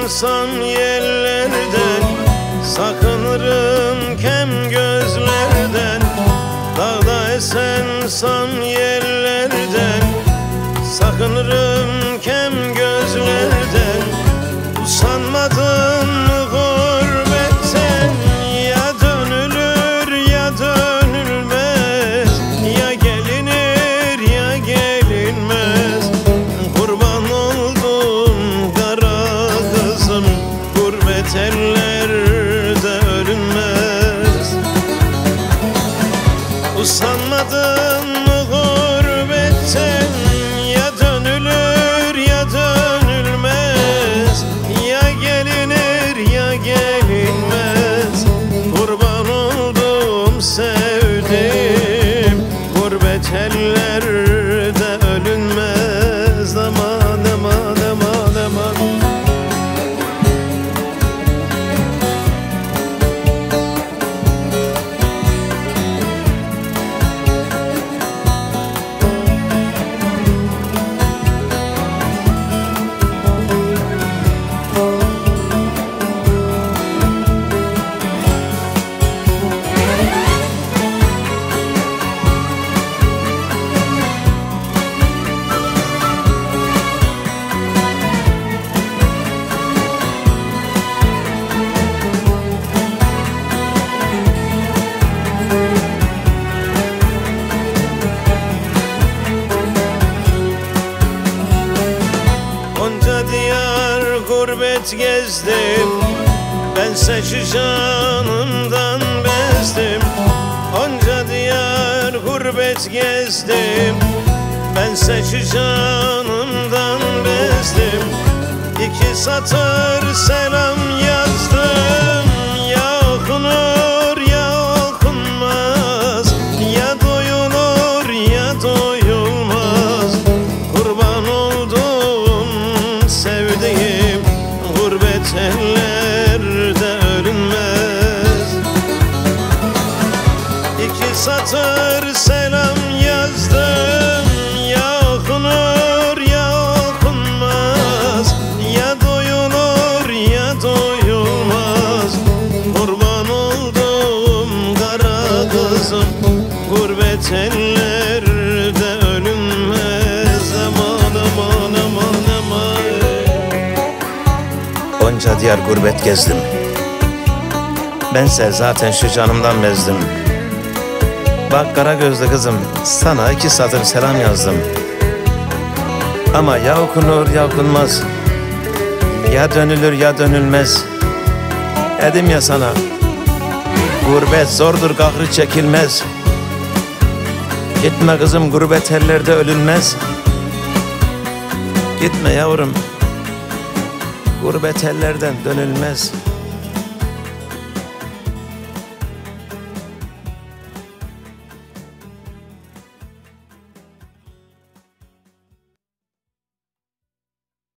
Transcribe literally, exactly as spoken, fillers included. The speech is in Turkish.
olsam yerlerden, sakınırım kem gözlerden. Dağda esensem yerlerden, sakınırım kem gözlerden. Usanmadın mı gurbetten? Ya dönülür ya dönülmez, ya gelinir ya gelinmez. Kurban oldum kara kızım, gurbet ellerde ölünmez. Usanmadın mı gurbetten? Ya dönülür ya dönülmez, ya gelinir ya gelinmez. Kurban oldum sevdim, gurbet ellerde ölünmez. Aman aman aman aman. Diyar gurbet gezdim, bense şu canımdan bezdim. Onca diyar gurbet gezdim, bense şu canımdan bezdim. İki satır selam yazdım, ya okunur ya okunmaz, ya doyulur ya doyulmaz. Kurban oldum sevdiğim, gurbet ellerde ölünmez. İki satır selam yazdım, ya okunur ya okunmaz, ya doyulur ya doyulmaz. Kurban oldum kara kızım, gurbet ellerde ölünmez. Aman aman aman aman. Onca diyar gurbet gezdim, bense zaten şu canımdan bezdim. Bak kara gözlü kızım, sana iki satır selam yazdım. Ama ya okunur ya okunmaz, ya dönülür ya dönülmez. Dedim ya sana, gurbet zordur kahrı çekilmez. Gitme kızım, gurbet ellerde ölünmez. Gitme yavrum, gurbet ellerden dönülmez.